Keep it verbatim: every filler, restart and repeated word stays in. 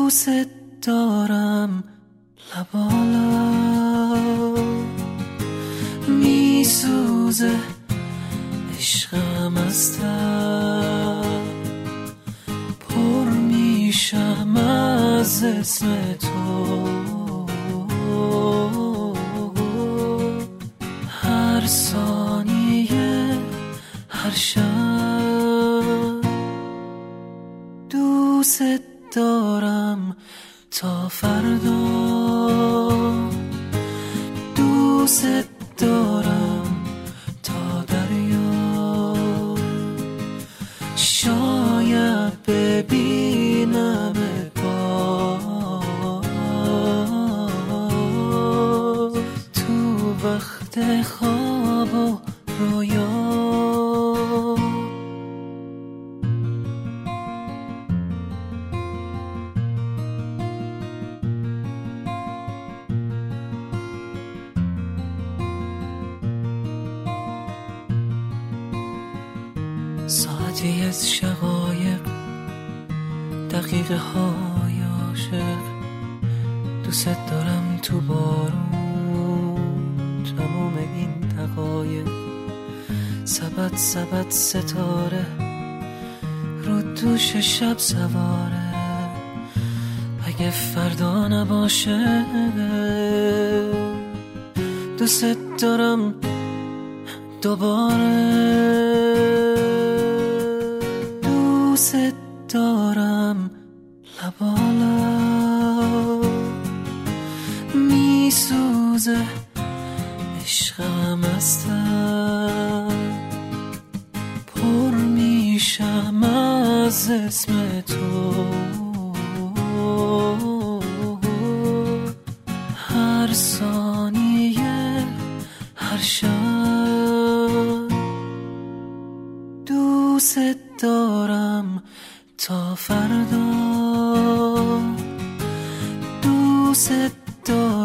دوست دارم لبالا میسوزه عشقم از تب پر میشم از اسم تو هر ثانیه هر شب دوست دارم تا فردا دوست دارم تا دریا شاید ببینم باز تو وقت خواب و رویا ساعتی از شقایق دقیقه های عاشق دوست دارم تو بارون تموم این دقایق سبد سبد ستاره رو دوش شب سواره اگه فردا نباشه دوست دارم دوباره دوست دارم لبالا میسوزه عشقم از تب پر میشم از اسم تو هر ثانیه هر شب دوست دارم تا فردا دوست دارم